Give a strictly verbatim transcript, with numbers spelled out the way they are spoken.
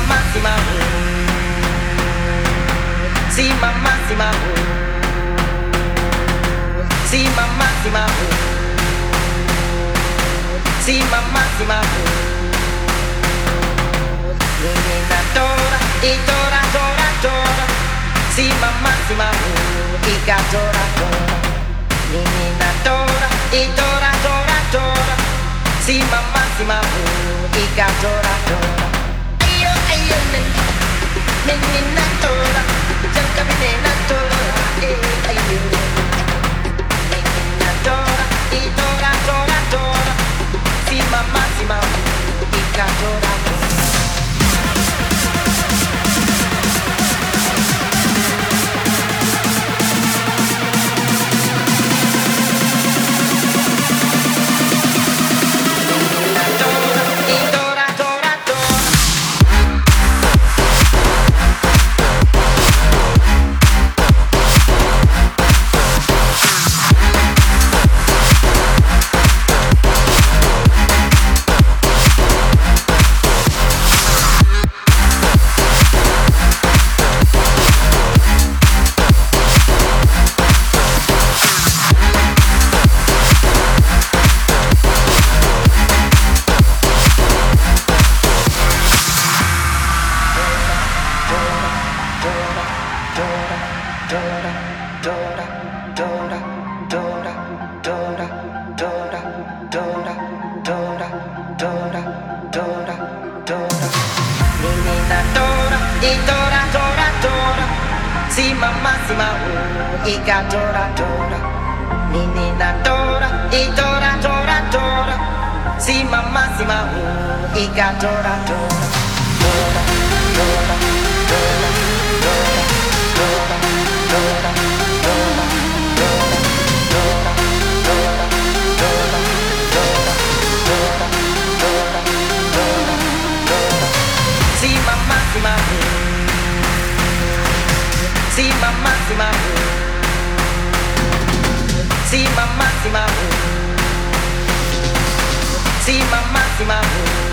massima, sì ma massima, sì ma massima, sì ma massima, Nina tora, i tora tora tora, sì ma massima, i ca tora tora, Nina tora, i tora tora tora, sì ma massima, i ca tora tora. Io e io ne, Nina tora, cerca Nina tora, e io, Nina tora, i tora tora tora, sì ma massima, i ca tora tora. Sì, ma massima, sì, ma massima.